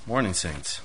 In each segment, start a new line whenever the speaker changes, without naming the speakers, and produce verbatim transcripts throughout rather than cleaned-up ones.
Morning, Saints.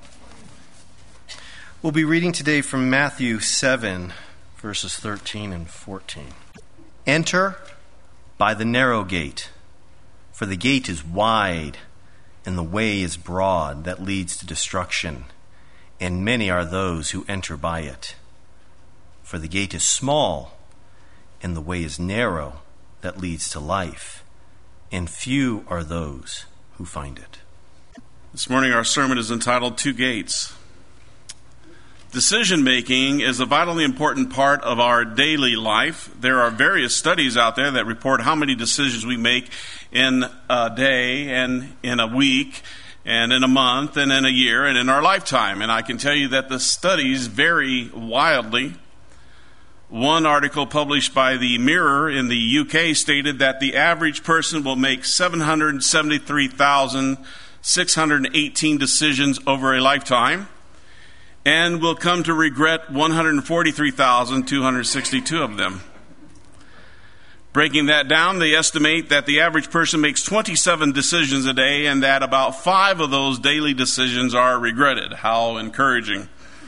We'll be reading today from Matthew seven, verses thirteen and fourteen. Enter by the narrow gate, for the gate is wide and the way is broad that leads to destruction, and many are those who enter by it. For the gate is small and the way is narrow that leads to life, and few are those who find it.
This morning our sermon is entitled Two Gates. Decision-making is a vitally important part of our daily life. There are various studies out there that report how many decisions we make in a day and in a week and in a month and in a year and in our lifetime. And I can tell you that the studies vary wildly. One article published by the Mirror in the U K stated that the average person will make seven hundred seventy-three thousand six hundred eighteen decisions over a lifetime, and will come to regret one hundred forty-three thousand two hundred sixty-two of them. Breaking that down, they estimate that the average person makes twenty-seven decisions a day, and that about five of those daily decisions are regretted. How encouraging.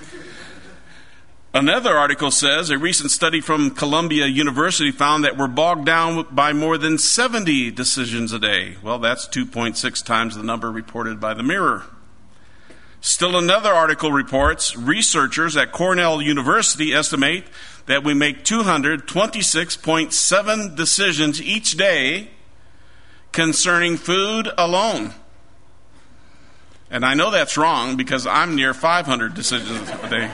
Another article says a recent study from Columbia University found that we're bogged down by more than seventy decisions a day. Well, that's two point six times the number reported by the Mirror. Still another article reports researchers at Cornell University estimate that we make two hundred twenty-six point seven decisions each day concerning food alone. And I know that's wrong because I'm near five hundred decisions a day.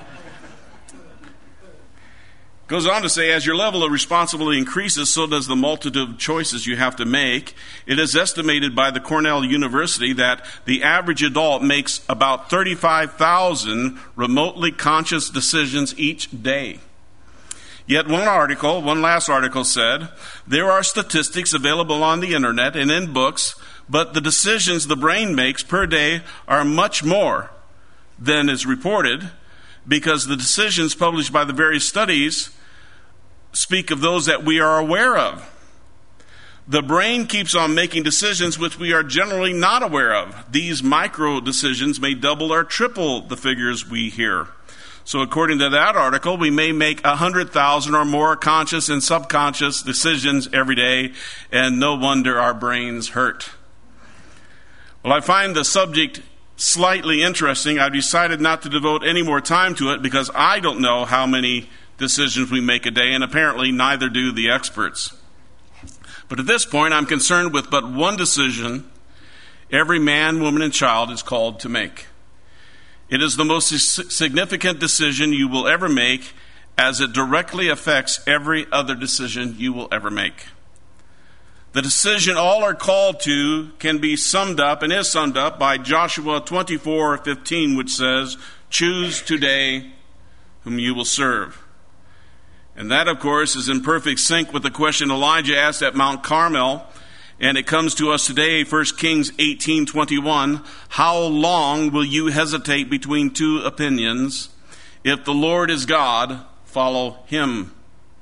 Goes on to say, as your level of responsibility increases, so does the multitude of choices you have to make. It is estimated by the Cornell University that the average adult makes about thirty-five thousand remotely conscious decisions each day. Yet one article, one last article said, there are statistics available on the internet and in books, but the decisions the brain makes per day are much more than is reported, because the decisions published by the various studies speak of those that we are aware of. The brain keeps on making decisions which we are generally not aware of. These micro decisions may double or triple the figures we hear. So according to that article, we may make one hundred thousand or more conscious and subconscious decisions every day, and no wonder our brains hurt. Well, I find the subject slightly interesting. I've decided not to devote any more time to it because I don't know how many decisions we make a day, and apparently neither do the experts. But at this point, I'm concerned with but one decision every man, woman, and child is called to make. It is the most significant decision you will ever make, as it directly affects every other decision you will ever make. The decision all are called to can be summed up and is summed up by Joshua twenty-four fifteen, which says, "Choose today whom you will serve." And that, of course, is in perfect sync with the question Elijah asked at Mount Carmel, and it comes to us today, First Kings eighteen twenty-one. How long will you hesitate between two opinions? If the Lord is God, follow him.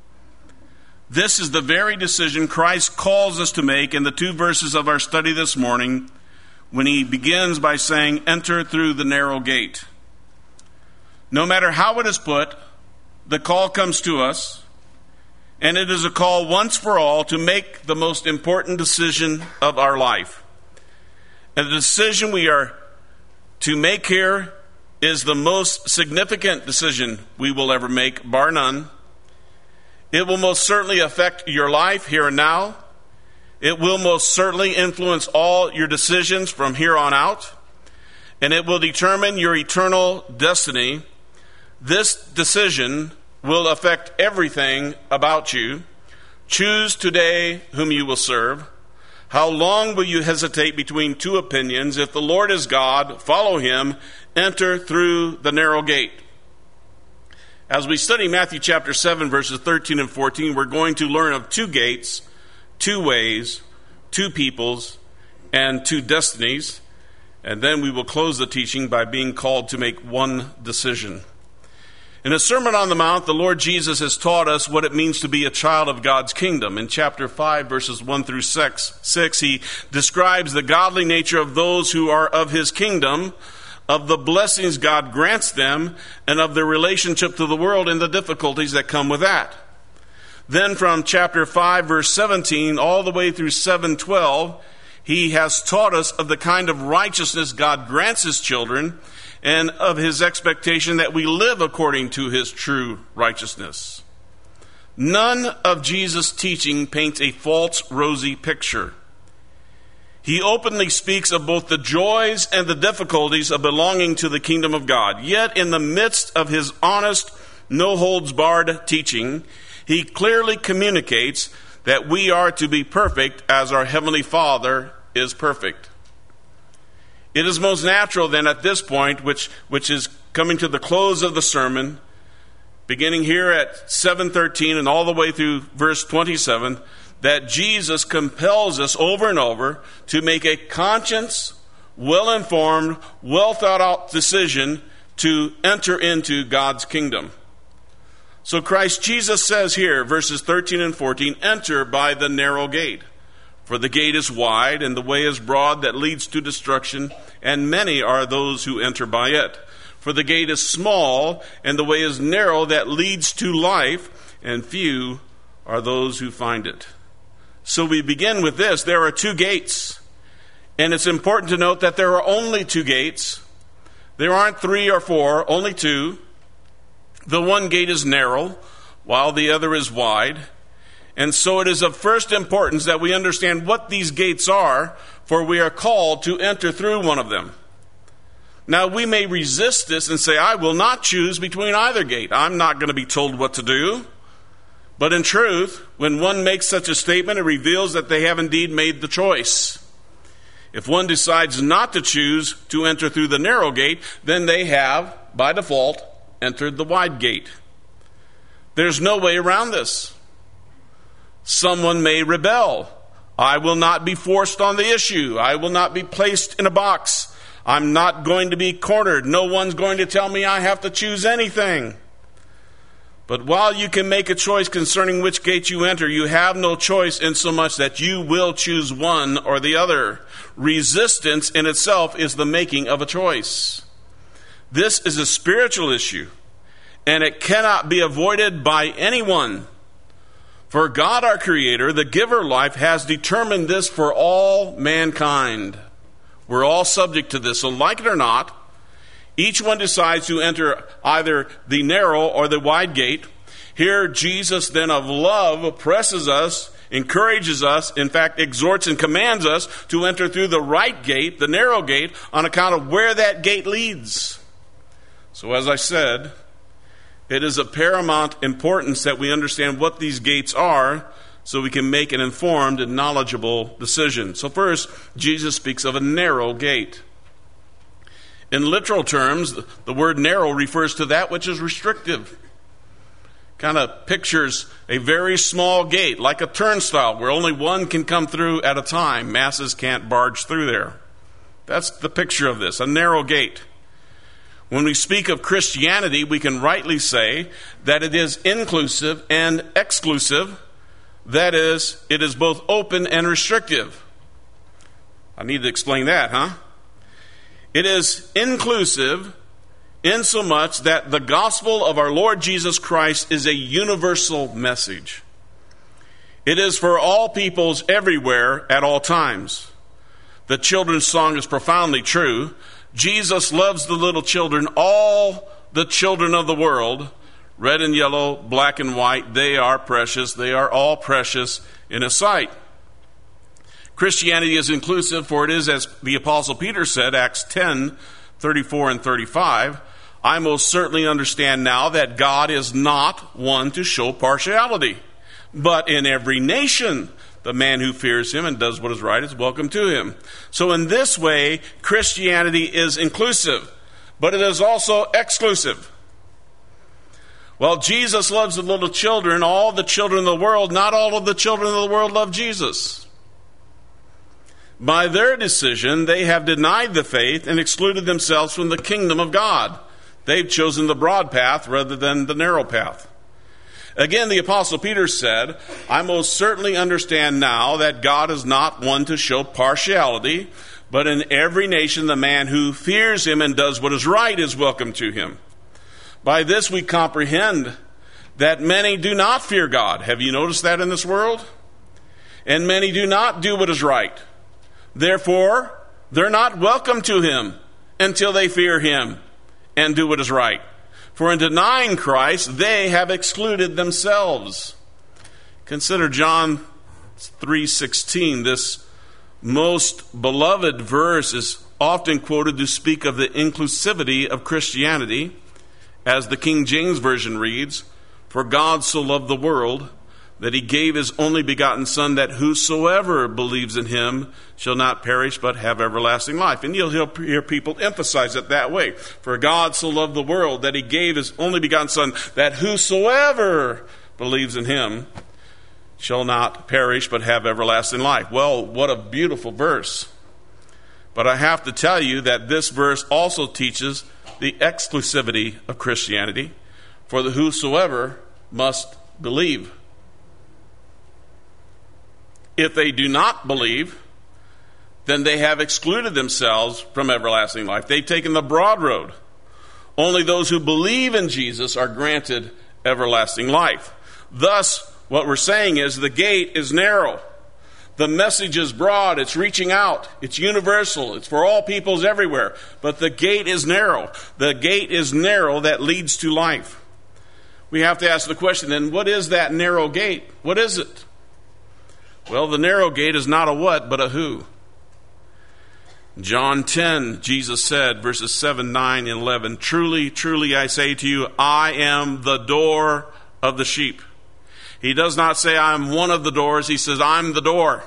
This is the very decision Christ calls us to make in the two verses of our study this morning, when he begins by saying, enter through the narrow gate. No matter how it is put, the call comes to us, and it is a call once for all to make the most important decision of our life. And the decision we are to make here is the most significant decision we will ever make, bar none. It will most certainly affect your life here and now. It will most certainly influence all your decisions from here on out. And it will determine your eternal destiny. This decision will affect everything about you. Choose today whom you will serve. How long will you hesitate between two opinions? If the Lord is God, follow him. Enter through the narrow gate. As we study Matthew chapter seven, verses thirteen and fourteen, we're going to learn of two gates, two ways, two peoples, and two destinies. And then we will close the teaching by being called to make one decision. In the Sermon on the Mount, the Lord Jesus has taught us what it means to be a child of God's kingdom. In chapter five, verses one through six, he describes the godly nature of those who are of his kingdom, of the blessings God grants them, and of their relationship to the world and the difficulties that come with that. Then from chapter five, verse seventeen, all the way through seven twelve, he has taught us of the kind of righteousness God grants his children, and of his expectation that we live according to his true righteousness. None of Jesus' teaching paints a false, rosy picture. He openly speaks of both the joys and the difficulties of belonging to the kingdom of God. Yet in the midst of his honest, no-holds-barred teaching, he clearly communicates that we are to be perfect as our Heavenly Father is perfect. It is most natural then at this point, which, which is coming to the close of the sermon, beginning here at seven thirteen and all the way through verse twenty-seven, that Jesus compels us over and over to make a conscious, well-informed, well-thought-out decision to enter into God's kingdom. So Christ Jesus says here, verses thirteen and fourteen, enter by the narrow gate. For the gate is wide, and the way is broad that leads to destruction, and many are those who enter by it. For the gate is small, and the way is narrow that leads to life, and few are those who find it. So we begin with this. There are two gates. And it's important to note that there are only two gates. There aren't three or four, only two. The one gate is narrow, while the other is wide. And so it is of first importance that we understand what these gates are, for we are called to enter through one of them. Now, we may resist this and say, I will not choose between either gate. I'm not going to be told what to do. But in truth, when one makes such a statement, it reveals that they have indeed made the choice. If one decides not to choose to enter through the narrow gate, then they have, by default, entered the wide gate. There's no way around this. Someone may rebel. I will not be forced on the issue. I will not be placed in a box. I'm not going to be cornered. No one's going to tell me I have to choose anything. But while you can make a choice concerning which gate you enter, you have no choice insomuch that you will choose one or the other. Resistance in itself is the making of a choice. This is a spiritual issue, and it cannot be avoided by anyone. For God, our Creator, the giver of life, has determined this for all mankind. We're all subject to this. So like it or not, each one decides to enter either the narrow or the wide gate. Here, Jesus then of love presses us, encourages us, in fact, exhorts and commands us to enter through the right gate, the narrow gate, on account of where that gate leads. So as I said, it is of paramount importance that we understand what these gates are so we can make an informed and knowledgeable decision. So first, Jesus speaks of a narrow gate. In literal terms, the word narrow refers to that which is restrictive. Kind of pictures a very small gate, like a turnstile, where only one can come through at a time. Masses can't barge through there. That's the picture of this, a narrow gate. When we speak of Christianity, we can rightly say that it is inclusive and exclusive. That is, it is both open and restrictive. I need to explain that, huh? It is inclusive insomuch that the gospel of our Lord Jesus Christ is a universal message. It is for all peoples everywhere at all times. The children's song is profoundly true. Jesus loves the little children, all the children of the world, red and yellow, black and white. They are precious. They are all precious in His sight. Christianity is inclusive, for it is, as the Apostle Peter said, Acts ten, thirty-four and thirty-five, I most certainly understand now that God is not one to show partiality, but in every nation the man who fears Him and does what is right is welcome to Him. So in this way, Christianity is inclusive, but it is also exclusive. While Jesus loves the little children, all the children of the world, not all of the children of the world love Jesus. By their decision, they have denied the faith and excluded themselves from the kingdom of God. They've chosen the broad path rather than the narrow path. Again, the Apostle Peter said, I most certainly understand now that God is not one to show partiality, but in every nation the man who fears him and does what is right is welcome to him. By this we comprehend that many do not fear God. Have you noticed that in this world? And many do not do what is right. Therefore, they're not welcome to him until they fear him and do what is right. For in denying Christ, they have excluded themselves. Consider John three sixteen. This most beloved verse is often quoted to speak of the inclusivity of Christianity, as the King James Version reads, For God so loved the world that he gave his only begotten Son, that whosoever believes in him shall not perish but have everlasting life. And you'll hear people emphasize it that way. For God so loved the world that he gave his only begotten Son, that whosoever believes in him shall not perish but have everlasting life. Well, what a beautiful verse. But I have to tell you that this verse also teaches the exclusivity of Christianity, for the whosoever must believe. If they do not believe, then they have excluded themselves from everlasting life. They've taken the broad road. Only those who believe in Jesus are granted everlasting life. Thus, what we're saying is the gate is narrow. The message is broad. It's reaching out. It's universal. It's for all peoples everywhere. But the gate is narrow. The gate is narrow that leads to life. We have to ask the question, then, what is that narrow gate? What is it? Well, the narrow gate is not a what, but a who. John ten, Jesus said, verses seven, nine, and eleven, Truly, truly, I say to you, I am the door of the sheep. He does not say, I am one of the doors. He says, I'm the door.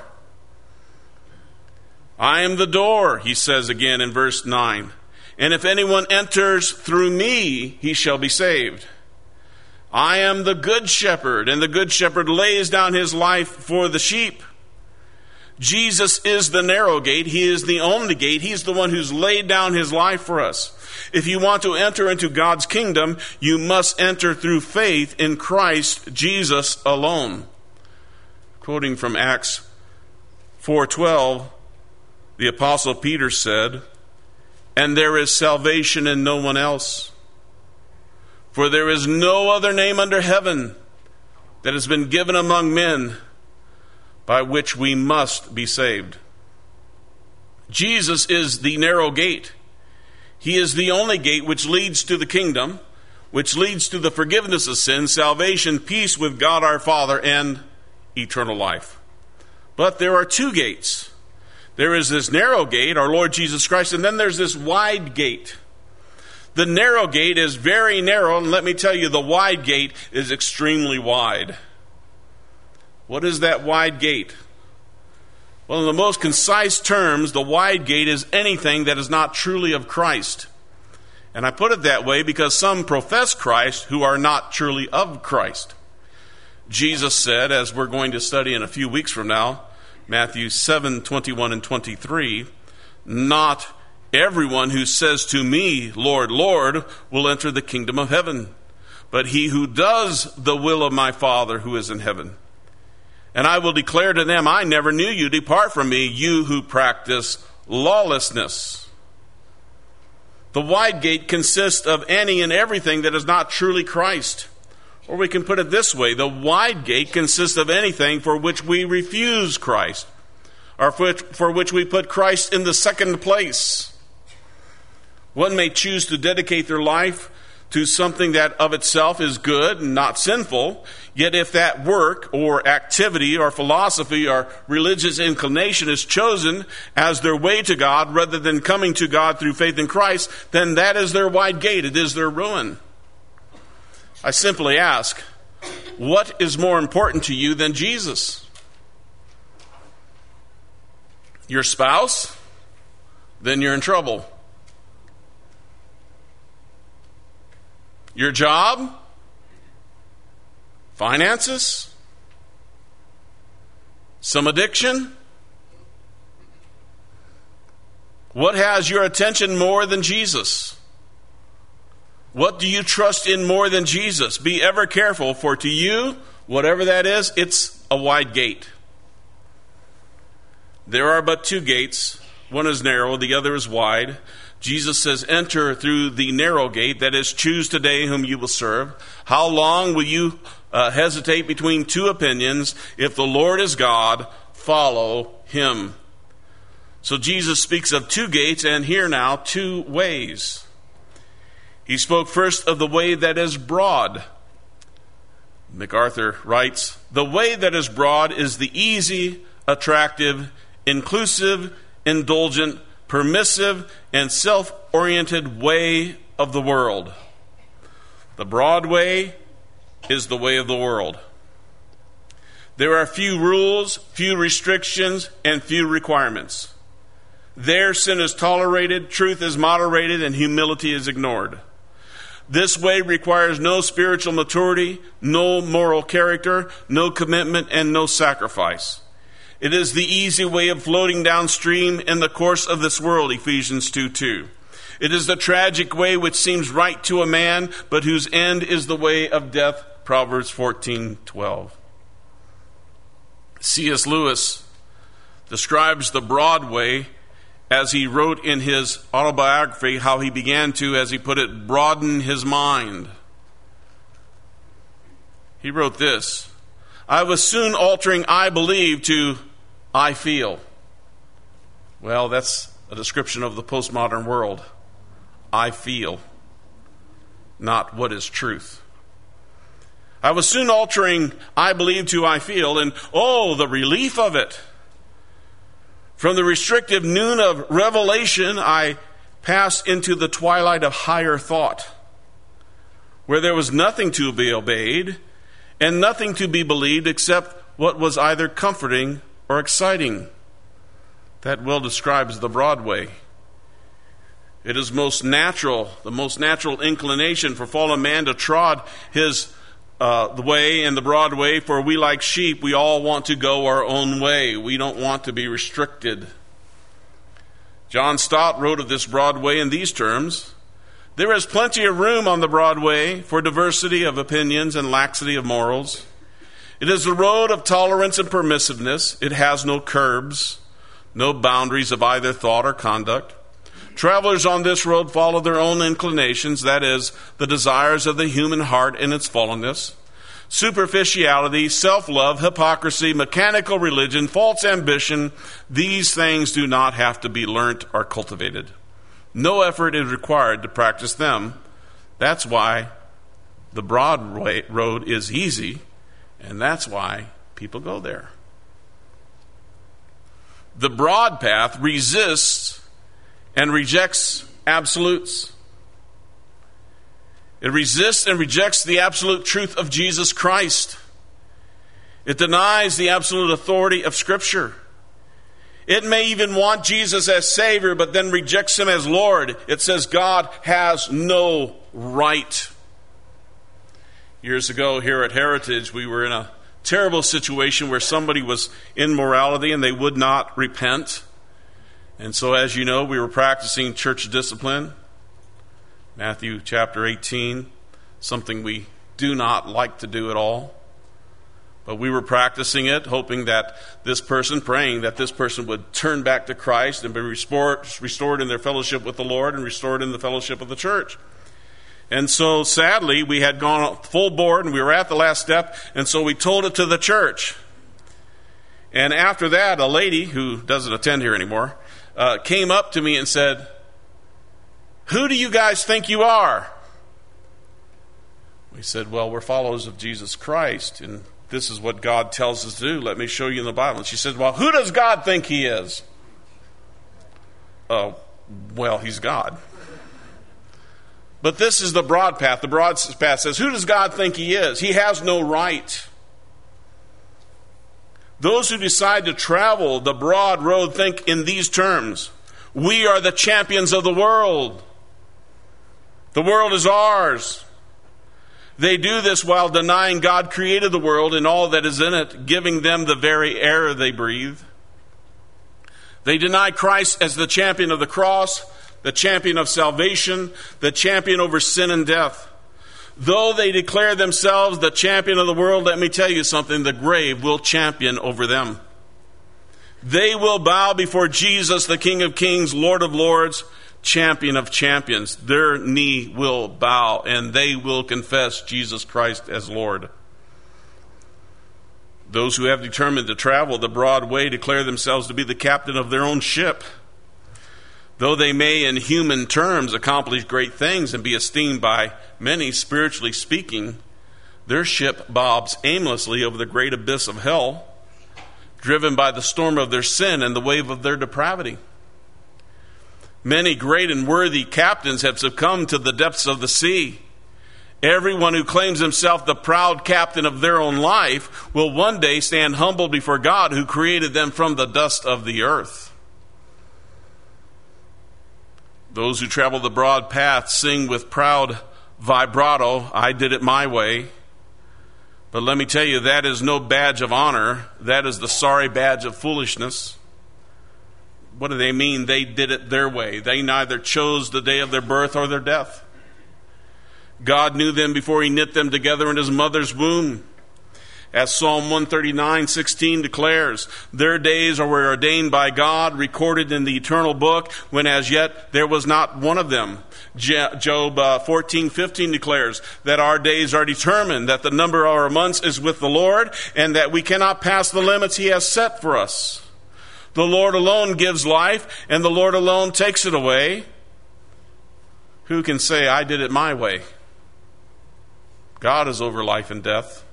I am the door, he says again in verse nine. And if anyone enters through me, he shall be saved. I am the good shepherd, and the good shepherd lays down his life for the sheep. Jesus is the narrow gate. He is the only gate. He's the one who's laid down his life for us. If you want to enter into God's kingdom, you must enter through faith in Christ Jesus alone. Quoting from Acts four twelve, the Apostle Peter said, And there is salvation in no one else. For there is no other name under heaven that has been given among men by which we must be saved. Jesus is the narrow gate. He is the only gate which leads to the kingdom, which leads to the forgiveness of sin, salvation, peace with God our Father, and eternal life. But there are two gates. There is this narrow gate, our Lord Jesus Christ, and then there's this wide gate. The narrow gate is very narrow, and let me tell you, the wide gate is extremely wide. What is that wide gate? Well, in the most concise terms, the wide gate is anything that is not truly of Christ. And I put it that way because some profess Christ who are not truly of Christ. Jesus said, as we're going to study in a few weeks from now, Matthew seven, twenty-one and twenty-three, Not everyone who says to me, Lord, Lord, will enter the kingdom of heaven, but he who does the will of my Father who is in heaven. And I will declare to them, I never knew you. Depart from me, you who practice lawlessness. The wide gate consists of any and everything that is not truly Christ. Or we can put it this way, the wide gate consists of anything for which we refuse Christ, or for which, for which we put Christ in the second place. One may choose to dedicate their life to something that of itself is good and not sinful, yet if that work or activity or philosophy or religious inclination is chosen as their way to God rather than coming to God through faith in Christ, then that is their wide gate. It is their ruin. I simply ask, what is more important to you than Jesus? Your spouse? Then you're in trouble. Your job? Finances? Some addiction? What has your attention more than Jesus? What do you trust in more than Jesus? Be ever careful, for to you, whatever that is, it's a wide gate. There are but two gates. One is narrow, the other is wide. Jesus says, enter through the narrow gate, that is, choose today whom you will serve. How long will you uh, hesitate between two opinions? If the Lord is God, follow him. So Jesus speaks of two gates, and here now, two ways. He spoke first of the way that is broad. MacArthur writes, the way that is broad is the easy, attractive, inclusive, indulgent, permissive, and self-oriented way of the world. The broad way is the way of the world. There are few rules, few restrictions, and few requirements. There sin is tolerated, truth is moderated, and humility is ignored. This way requires no spiritual maturity, no moral character, no commitment, and no sacrifice. It is the easy way of floating downstream in the course of this world, Ephesians two two. It is the tragic way which seems right to a man, but whose end is the way of death, Proverbs fourteen twelve. C S Lewis describes the broad way as he wrote in his autobiography how he began to, as he put it, broaden his mind. He wrote this, I was soon altering I believe to I feel. Well, that's a description of the postmodern world. I feel, not what is truth. I was soon altering I believe to I feel, and oh, the relief of it. From the restrictive noon of revelation, I passed into the twilight of higher thought, where there was nothing to be obeyed and nothing to be believed except what was either comforting or exciting. That well describes the broad way. It is most natural, the most natural inclination for fallen man to trod his uh, the way and the broad way, for we like sheep, we all want to go our own way. We don't want to be restricted. John Stott wrote of this broad way in these terms, there is plenty of room on the broad way for diversity of opinions and laxity of morals. It is the road of tolerance and permissiveness. It has no curbs, no boundaries of either thought or conduct. Travelers on this road follow their own inclinations, that is, the desires of the human heart in its fallenness. Superficiality, self-love, hypocrisy, mechanical religion, false ambition, these things do not have to be learnt or cultivated. No effort is required to practice them. That's why the broad way, road is easy, and that's why people go there. The broad path resists and rejects absolutes. It resists and rejects the absolute truth of Jesus Christ. It denies the absolute authority of Scripture. It may even want Jesus as Savior, but then rejects Him as Lord. It says God has no right. Years ago here at Heritage, we were in a terrible situation where somebody was in morality and they would not repent. And so, as you know, we were practicing church discipline. Matthew chapter eighteen, something we do not like to do at all. But we were practicing it, hoping that this person, praying that this person would turn back to Christ and be restored, restored in their fellowship with the Lord and restored in the fellowship of the church. And so, sadly, we had gone full board and we were at the last step, and so we told it to the church. And after that, a lady who doesn't attend here anymore uh, came up to me and said, "Who do you guys think you are?" We said, "Well, we're followers of Jesus Christ, and this is what God tells us to do. Let me show you in the Bible." And she said, "Well, who does God think He is?" Oh, well, He's God. But this is the broad path. The broad path says, who does God think He is? He has no right. Those who decide to travel the broad road think in these terms: we are the champions of the world. The world is ours. They do this while denying God created the world and all that is in it, giving them the very air they breathe. They deny Christ as the champion of the cross, the champion of salvation, the champion over sin and death. Though they declare themselves the champion of the world, let me tell you something, the grave will champion over them. They will bow before Jesus, the King of Kings, Lord of Lords, champion of champions. Their knee will bow and they will confess Jesus Christ as Lord. Those who have determined to travel the broad way declare themselves to be the captain of their own ship. Though they may in human terms accomplish great things and be esteemed by many, spiritually speaking, their ship bobs aimlessly over the great abyss of hell, driven by the storm of their sin and the wave of their depravity. Many great and worthy captains have succumbed to the depths of the sea. Everyone who claims himself the proud captain of their own life will one day stand humbled before God, who created them from the dust of the earth. Those who travel the broad path sing with proud vibrato, "I did it my way." But let me tell you, that is no badge of honor. That is the sorry badge of foolishness. What do they mean? They did it their way. They neither chose the day of their birth or their death. God knew them before he knit them together in his mother's womb. As Psalm one thirty-nine sixteen declares, their days were ordained by God, recorded in the eternal book, when as yet there was not one of them. Job uh, fourteen fifteen declares that our days are determined, that the number of our months is with the Lord, and that we cannot pass the limits he has set for us. The Lord alone gives life, and the Lord alone takes it away. Who can say, "I did it my way"? God is over life and death.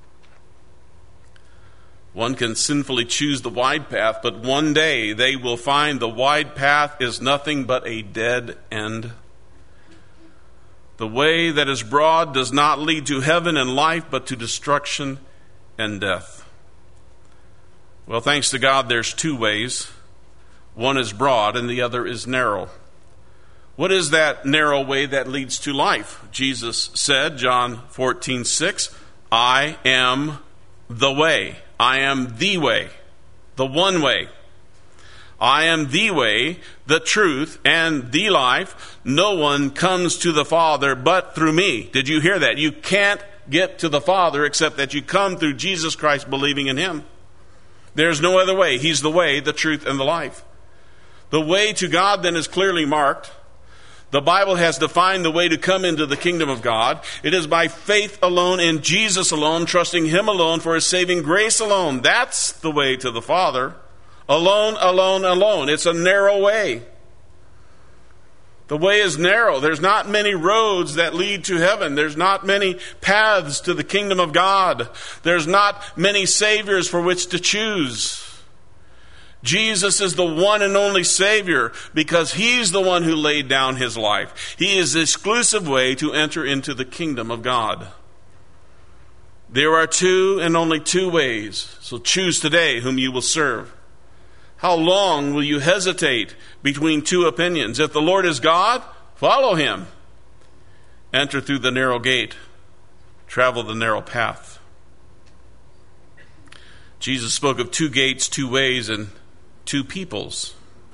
One can sinfully choose the wide path, but one day they will find the wide path is nothing but a dead end. The way that is broad does not lead to heaven and life, but to destruction and death. Well, thanks to God, there's two ways. One is broad and the other is narrow. What is that narrow way that leads to life? Jesus said, John fourteen six, "I am the way. I am the way, the one way. I am the way, the truth, and the life. No one comes to the Father but through me." Did you hear that? You can't get to the Father except that you come through Jesus Christ, believing in him. There's no other way. He's the way, the truth, and the life. The way to God then is clearly marked. The Bible has defined the way to come into the kingdom of God. It is by faith alone in Jesus alone, trusting him alone for his saving grace alone. That's the way to the Father. Alone, alone, alone. It's a narrow way. The way is narrow. There's not many roads that lead to heaven. There's not many paths to the kingdom of God. There's not many saviors for which to choose. Jesus is the one and only Savior because he's the one who laid down his life. He is the exclusive way to enter into the kingdom of God. There are two and only two ways, so choose today whom you will serve. How long will you hesitate between two opinions? If the Lord is God, follow him. Enter through the narrow gate. Travel the narrow path. Jesus spoke of two gates, two ways, and two peoples.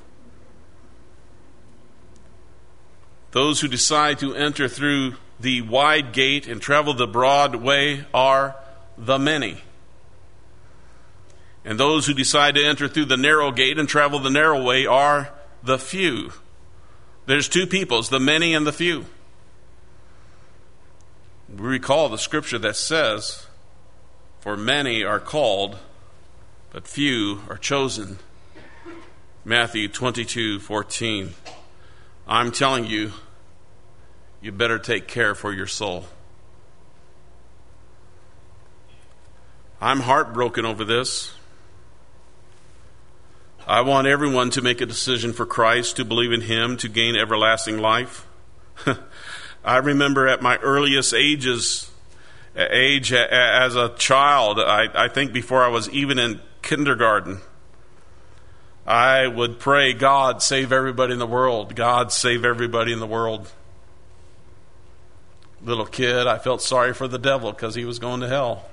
Those who decide to enter through the wide gate and travel the broad way are the many. And those who decide to enter through the narrow gate and travel the narrow way are the few. There's two peoples, the many and the few. We recall the scripture that says, "For many are called, but few are chosen." Matthew twenty-two fourteen. I'm telling you, you better take care for your soul. I'm heartbroken over this. I want everyone to make a decision for Christ, to believe in him, to gain everlasting life. I remember at my earliest ages, age as a child, I, I think before I was even in kindergarten, I would pray, "God, save everybody in the world. God, save everybody in the world." Little kid, I felt sorry for the devil because he was going to hell.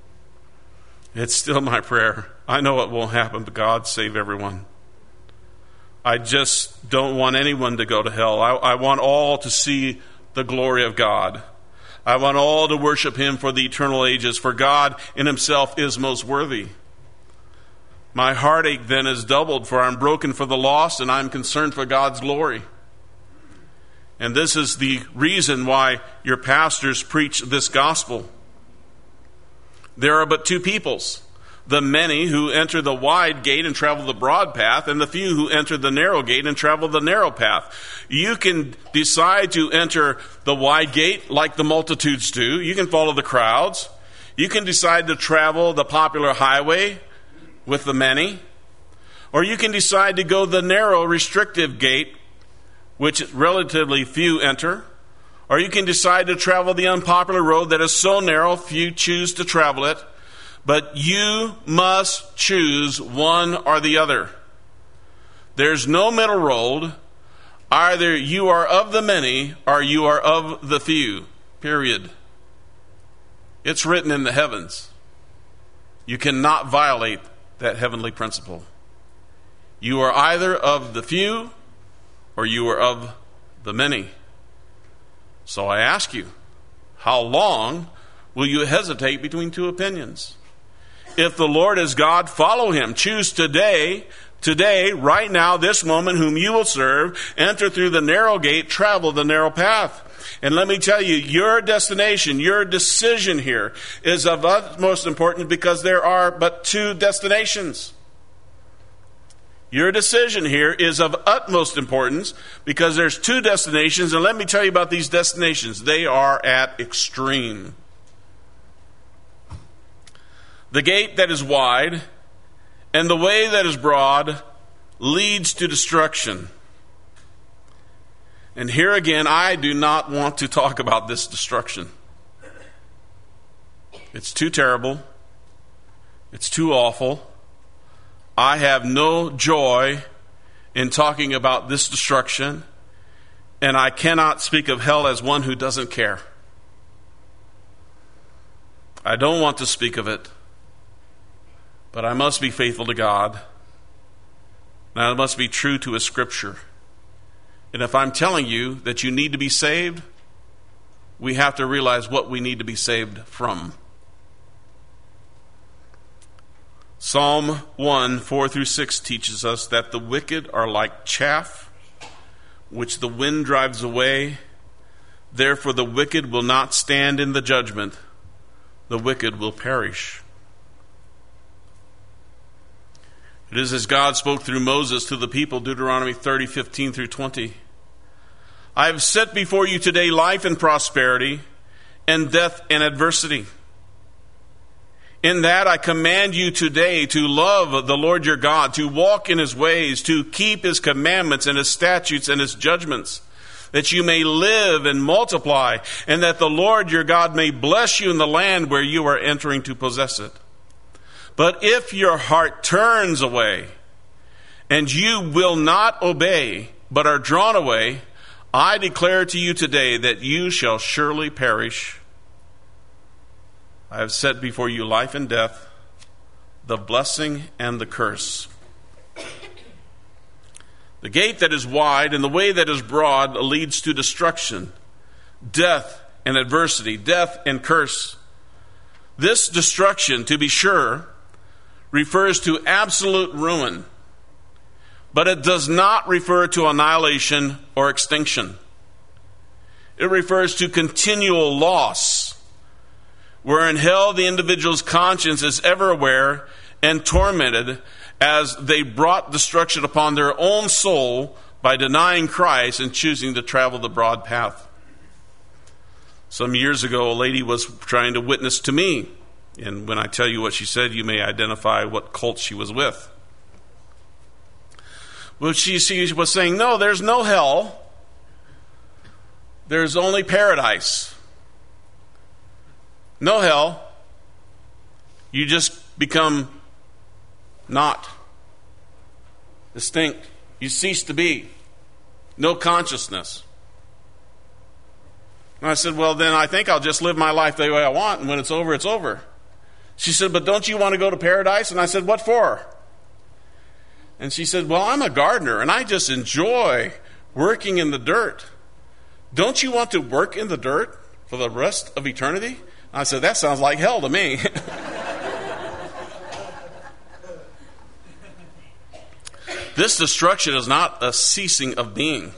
It's still my prayer. I know it won't happen, but God, save everyone. I just don't want anyone to go to hell. I, I want all to see the glory of God. I want all to worship him for the eternal ages, for God in himself is most worthy. My heartache then is doubled, for I'm broken for the lost, and I'm concerned for God's glory. And this is the reason why your pastors preach this gospel. There are but two peoples, the many who enter the wide gate and travel the broad path, and the few who enter the narrow gate and travel the narrow path. You can decide to enter the wide gate like the multitudes do. You can follow the crowds. You can decide to travel the popular highway with the many. Or you can decide to go the narrow, restrictive gate, which relatively few enter. Or you can decide to travel the unpopular road that is so narrow, few choose to travel it. But you must choose one or the other. There's no middle road. Either you are of the many or you are of the few. Period. It's written in the heavens. You cannot violate that heavenly principle. You are either of the few or you are of the many. So I ask you, how long will you hesitate between two opinions? If the Lord is God, follow him. Choose today, today, right now, this moment, whom you will serve. Enter through the narrow gate, travel the narrow path. And let me tell you, your destination, your decision here is of utmost importance, because there are but two destinations. Your decision here is of utmost importance because there's two destinations, and let me tell you about these destinations. They are at extreme. The gate that is wide and the way that is broad leads to destruction. And here again, I do not want to talk about this destruction. It's too terrible. It's too awful. I have no joy in talking about this destruction, and I cannot speak of hell as one who doesn't care. I don't want to speak of it. But I must be faithful to God. And I must be true to His Scripture. And if I'm telling you that you need to be saved, we have to realize what we need to be saved from. Psalm one, four through six teaches us that the wicked are like chaff, which the wind drives away. Therefore the wicked will not stand in the judgment. The wicked will perish. It is as God spoke through Moses to the people, Deuteronomy thirty, fifteen through twenty. I have set before you today life and prosperity, and death and adversity. In that I command you today to love the Lord your God, to walk in his ways, to keep his commandments and his statutes and his judgments, that you may live and multiply, and that the Lord your God may bless you in the land where you are entering to possess it. But if your heart turns away, and you will not obey, but are drawn away, I declare to you today that you shall surely perish. I have set before you life and death, the blessing and the curse. The gate that is wide and the way that is broad leads to destruction, death and adversity, death and curse. This destruction, to be sure, refers to absolute ruin, but it does not refer to annihilation or extinction. It refers to continual loss, where in hell the individual's conscience is ever aware and tormented as they brought destruction upon their own soul by denying Christ and choosing to travel the broad path. Some years ago, a lady was trying to witness to me. And when I tell you what she said, you may identify what cult she was with. Well, she, she was saying, no, there's no hell. There's only paradise. No hell. You just become not distinct. You cease to be. No consciousness. And I said, well, then I think I'll just live my life the way I want, and when it's over, it's over. She said, but don't you want to go to paradise? And I said, what for? And she said, well, I'm a gardener, and I just enjoy working in the dirt. Don't you want to work in the dirt for the rest of eternity? I said, that sounds like hell to me. This destruction is not a ceasing of being.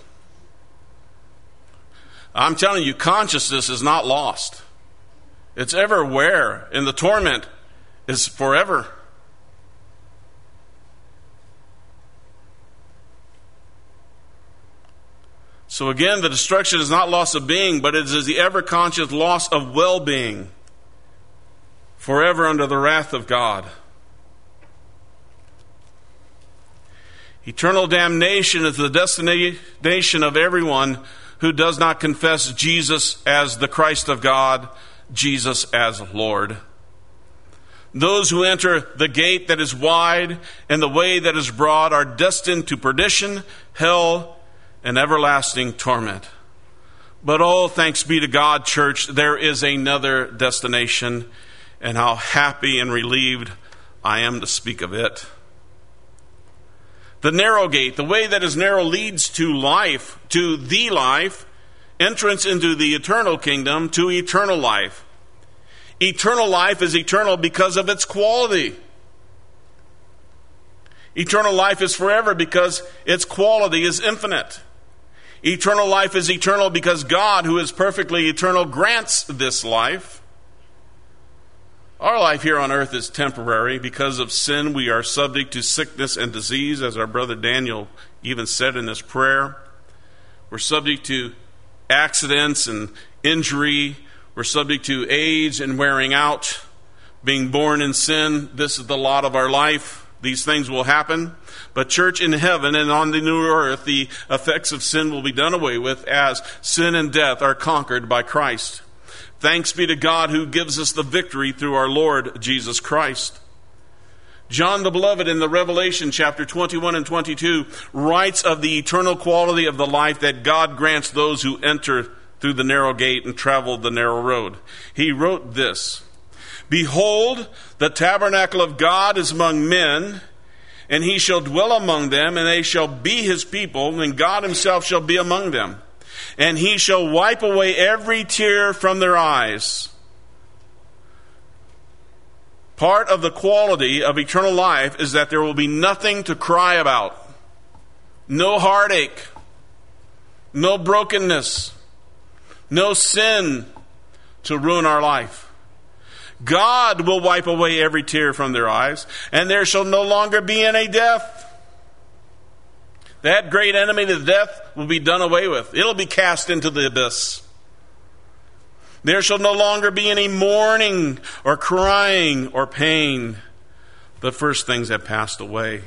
I'm telling you, consciousness is not lost. It's everywhere, and the torment is forever. So again, the destruction is not loss of being, but it is the ever-conscious loss of well-being, forever under the wrath of God. Eternal damnation is the destination of everyone who does not confess Jesus as the Christ of God, Jesus as Lord. Those who enter the gate that is wide and the way that is broad are destined to perdition, hell, and everlasting torment. But oh, thanks be to God, church, there is another destination, and how happy and relieved I am to speak of it. The narrow gate, the way that is narrow, leads to life, to the life, entrance into the eternal kingdom, to eternal life. Eternal life is eternal because of its quality. Eternal life is forever because its quality is infinite. Eternal life is eternal because God, who is perfectly eternal, grants this life. Our life here on earth is temporary. Because of sin, we are subject to sickness and disease, as our brother Daniel even said in his prayer. We're subject to accidents and injury. We're subject to age and wearing out. Being born in sin, this is the lot of our life. These things will happen. But church, in heaven and on the new earth, the effects of sin will be done away with as sin and death are conquered by Christ. Thanks be to God who gives us the victory through our Lord Jesus Christ. John the Beloved in the Revelation chapter twenty-one and twenty-two writes of the eternal quality of the life that God grants those who enter through the narrow gate and travel the narrow road. He wrote this, "Behold, the tabernacle of God is among men, and he shall dwell among them, and they shall be his people, and God himself shall be among them. And he shall wipe away every tear from their eyes." Part of the quality of eternal life is that there will be nothing to cry about. No heartache. No brokenness. No sin to ruin our life. God will wipe away every tear from their eyes, and there shall no longer be any death. That great enemy to death will be done away with. It'll be cast into the abyss. There shall no longer be any mourning or crying or pain. The first things have passed away.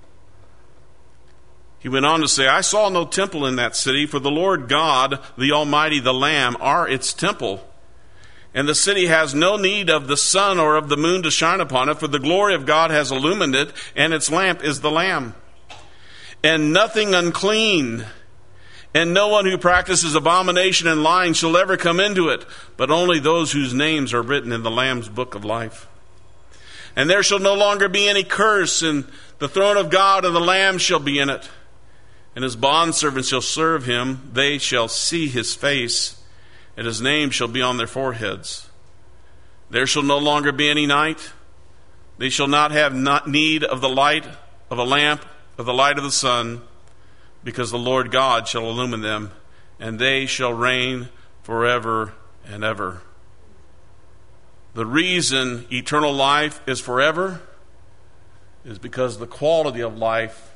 He went on to say, "I saw no temple in that city, for the Lord God, the Almighty, the Lamb, are its temple. And the city has no need of the sun or of the moon to shine upon it, for the glory of God has illumined it, and its lamp is the Lamb. And nothing unclean, and no one who practices abomination and lying shall ever come into it, but only those whose names are written in the Lamb's book of life. And there shall no longer be any curse, and the throne of God and the Lamb shall be in it. And his bondservants shall serve him. They shall see his face, and his name shall be on their foreheads. There shall no longer be any night. They shall not have not need of the light of a lamp, of the light of the sun, because the Lord God shall illumine them, and they shall reign forever and ever." The reason eternal life is forever is because the quality of life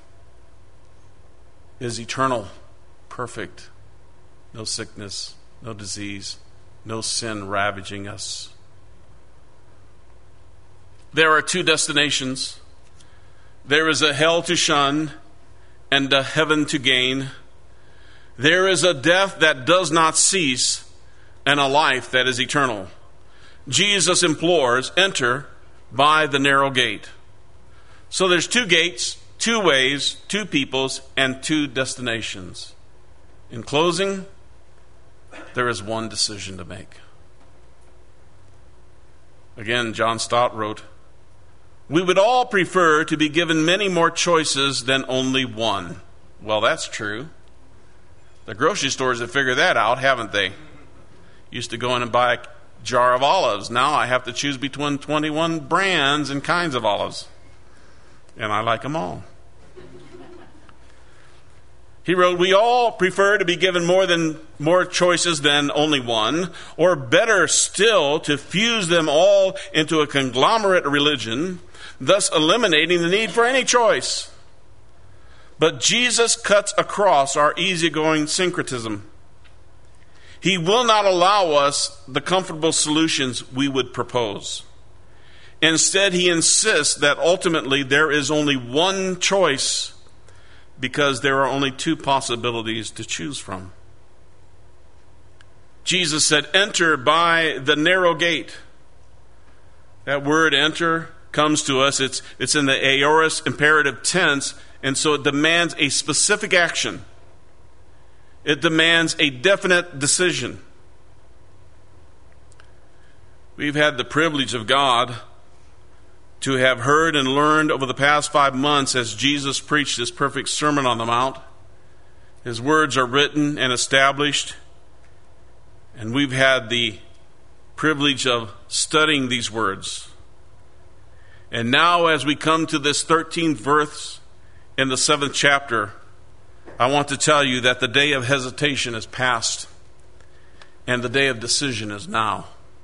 is eternal, perfect, no sickness, no disease, no sin ravaging us. There are two destinations. There is a hell to shun and a heaven to gain. There is a death that does not cease and a life that is eternal. Jesus implores, enter by the narrow gate. So there's two gates, two ways, two peoples, and two destinations. In closing, there is one decision to make. Again, John Stott wrote, We would all prefer to be given many more choices than only one. Well, that's true. The grocery stores have figured that out, haven't they? Used to go in and buy a jar of olives. Now I have to choose between twenty-one brands and kinds of olives. And I like them all. He wrote, we all prefer to be given more than more choices than only one, or better still, to fuse them all into a conglomerate religion, thus eliminating the need for any choice. But Jesus cuts across our easygoing syncretism. He will not allow us the comfortable solutions we would propose. Instead, he insists that ultimately there is only one choice, because there are only two possibilities to choose from. Jesus said, enter by the narrow gate. That word enter comes to us. It's, it's in the aorist imperative tense, and so it demands a specific action. It demands a definite decision. We've had the privilege of God to have heard and learned over the past five months as Jesus preached this perfect Sermon on the Mount. His words are written and established, and we've had the privilege of studying these words. And now as we come to this thirteenth verse in the seventh chapter, I want to tell you that the day of hesitation is past, and the day of decision is now.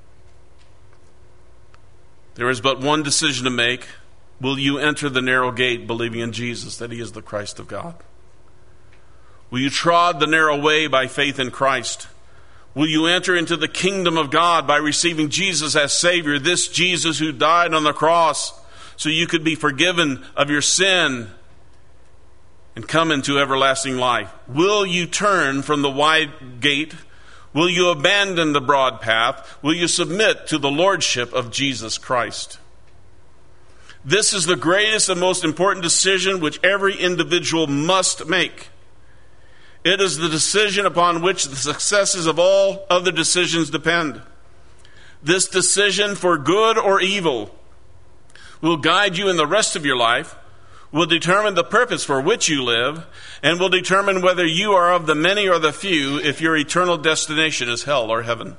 There is but one decision to make. Will you enter the narrow gate believing in Jesus, that he is the Christ of God? Will you trod the narrow way by faith in Christ? Will you enter into the kingdom of God by receiving Jesus as Savior, this Jesus who died on the cross so you could be forgiven of your sin and come into everlasting life? Will you turn from the wide gate? Will you abandon the broad path? Will you submit to the lordship of Jesus Christ? This is the greatest and most important decision which every individual must make. It is the decision upon which the successes of all other decisions depend. This decision, for good or evil, will guide you in the rest of your life, will determine the purpose for which you live, and will determine whether you are of the many or the few if your eternal destination is hell or heaven.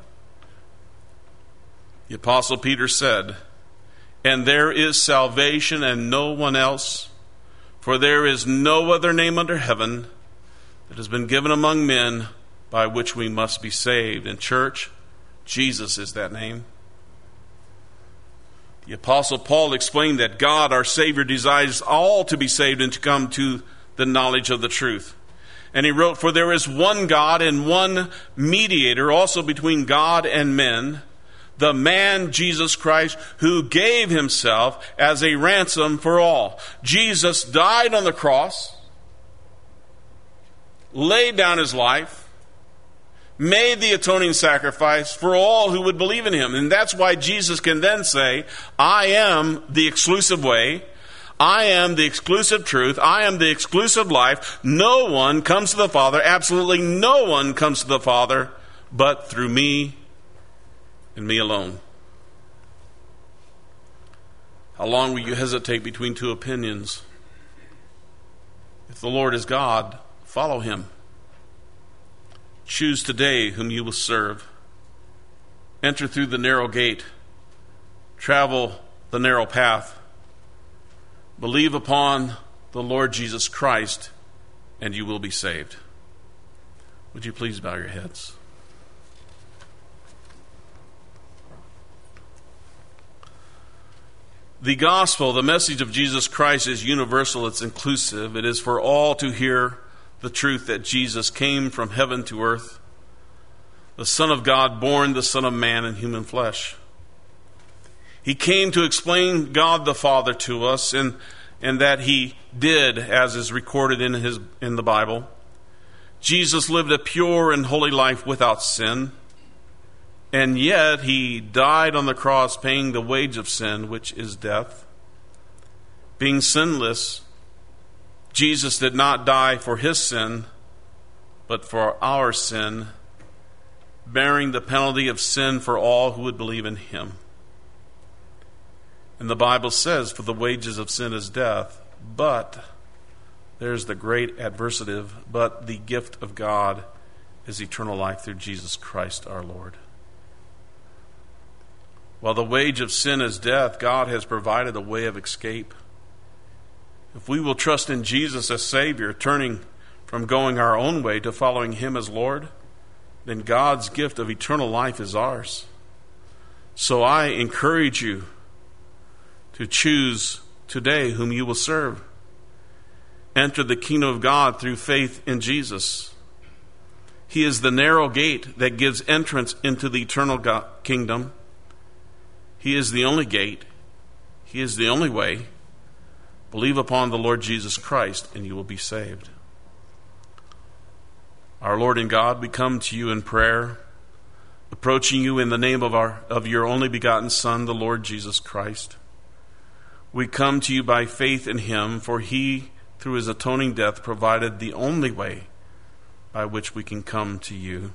The Apostle Peter said, and there is salvation and no one else, for there is no other name under heaven that has been given among men by which we must be saved. In church, Jesus is that name. The Apostle Paul explained that God, our Savior, desires all to be saved and to come to the knowledge of the truth. And he wrote, for there is one God and one mediator also between God and men, the man Jesus Christ, who gave himself as a ransom for all. Jesus died on the cross, laid down his life, made the atoning sacrifice for all who would believe in him. And that's why Jesus can then say, I am the exclusive way, I am the exclusive truth, I am the exclusive life. No one comes to the Father, absolutely no one comes to the Father, but through me and me alone. How long will you hesitate between two opinions? If the Lord is God, follow him. Choose today whom you will serve. Enter through the narrow gate. Travel the narrow path. Believe upon the Lord Jesus Christ, and you will be saved. Would you please bow your heads? The gospel, the message of Jesus Christ, is universal, it's inclusive. It is for all to hear the truth that Jesus came from heaven to earth, the Son of God, born the Son of Man in human flesh. He came to explain God the Father to us, and, and that he did, as is recorded in his in the Bible. Jesus lived a pure and holy life without sin, and yet he died on the cross paying the wage of sin, which is death. Being sinless, Jesus did not die for his sin, but for our sin, bearing the penalty of sin for all who would believe in him. And the Bible says, for the wages of sin is death, but there's the great adversative, but the gift of God is eternal life through Jesus Christ our Lord. While the wage of sin is death, God has provided a way of escape. If we will trust in Jesus as Savior, turning from going our own way to following Him as Lord, then God's gift of eternal life is ours. So I encourage you to choose today whom you will serve. Enter the kingdom of God through faith in Jesus. He is the narrow gate that gives entrance into the eternal God, kingdom. He is the only gate. He is the only way. Believe upon the Lord Jesus Christ and you will be saved. Our Lord and God, we come to you in prayer, approaching you in the name of our of your only begotten Son, the Lord Jesus Christ. We come to you by faith in Him, for He, through His atoning death, provided the only way by which we can come to you.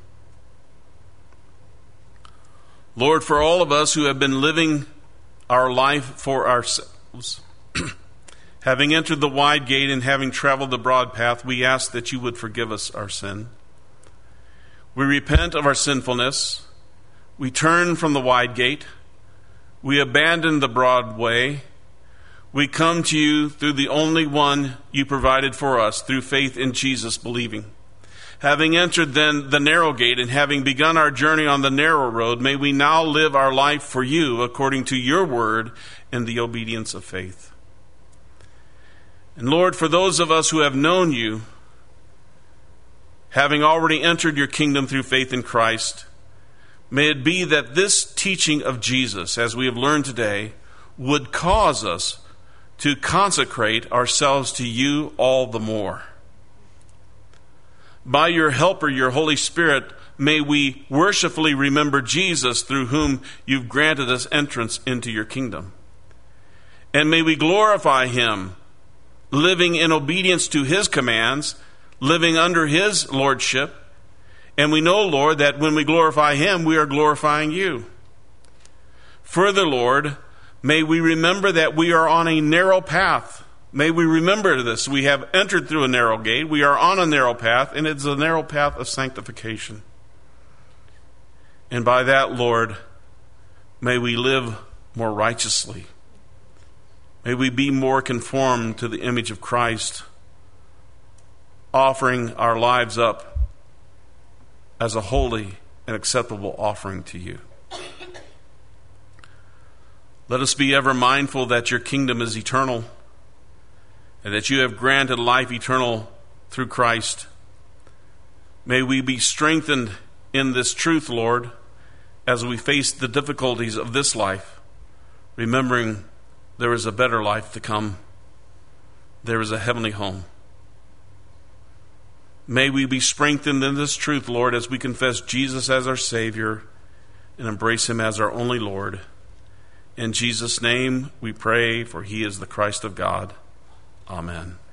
Lord, for all of us who have been living our life for ourselves, having entered the wide gate and having traveled the broad path, we ask that you would forgive us our sin. We repent of our sinfulness. We turn from the wide gate. We abandon the broad way. We come to you through the only one you provided for us, through faith in Jesus, believing. Having entered then the narrow gate and having begun our journey on the narrow road, may we now live our life for you according to your word in the obedience of faith. And Lord, for those of us who have known you, having already entered your kingdom through faith in Christ, may it be that this teaching of Jesus, as we have learned today, would cause us to consecrate ourselves to you all the more. By your helper, your Holy Spirit, may we worshipfully remember Jesus, through whom you've granted us entrance into your kingdom. And may we glorify him, living in obedience to his commands, living under his lordship. And we know, Lord, that when we glorify him, we are glorifying you. Further, Lord, may we remember that we are on a narrow path. May we remember this. We have entered through a narrow gate. We are on a narrow path, and it's a narrow path of sanctification. And by that, Lord, may we live more righteously. May we be more conformed to the image of Christ, offering our lives up as a holy and acceptable offering to you. Let us be ever mindful that your kingdom is eternal and that you have granted life eternal through Christ. May we be strengthened in this truth, Lord, as we face the difficulties of this life, remembering there is a better life to come. There is a heavenly home. May we be strengthened in this truth, Lord, as we confess Jesus as our Savior and embrace him as our only Lord. In Jesus' name we pray, for he is the Christ of God. Amen.